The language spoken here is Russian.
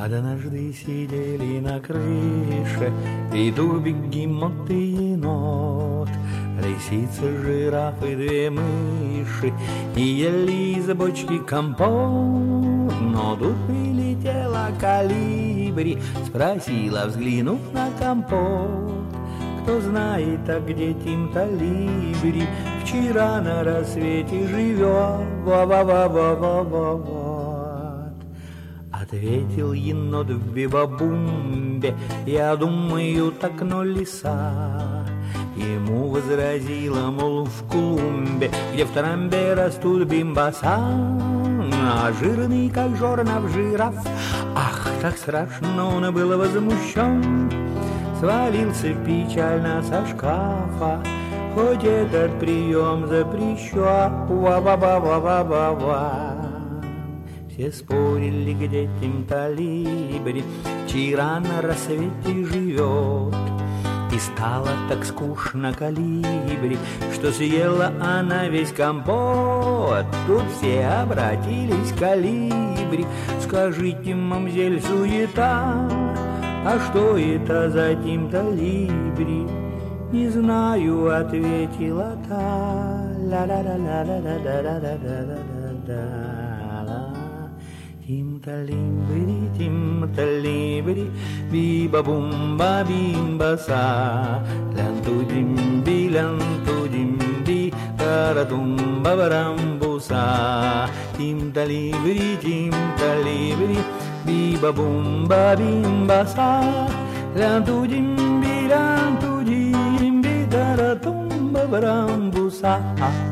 Однажды сидели на крыше петух, бегемот и енот, лисица, жираф и две мыши, и ели из бочки компот. Но тут прилетела колибри, спросила, взглянув на компот: кто знает, а где Тим-Талибри вчера на рассвете живет? Ва-ва-ва-ва-ва-ва-ва. Ответил енот в бибабумбе: я думаю, так, но лиса. Ему возразила, мол, в клумбе, где в трамбе растут бимбаса, а жирный, как жорнов жираф. Ах, так страшно, он был возмущен, свалился печально со шкафа, хоть этот прием запрещен. Ва-ва-ва-ва-ва-ва. Все спорили, где Тим-Талибри вчера на рассвете живет. И стало так скучно колибри, что съела она весь компот. Тут все обратились к колибри: скажите, мамзель, суета, а что это за Тим-Талибри? Не знаю, ответила та. Ла-ла-ла-ла-ла-ла-ла-ла-ла-ла. Тим-Талибри, Тим-Талибри, биба-бумба, бимба-са, лянту-димби, лянту-димби, таратумба-барамбуса. Тим-Талибри, Тим-Талибри, биба-бумба, бимба-са, лянту-димби, лянту-димби, таратумба-барамбуса.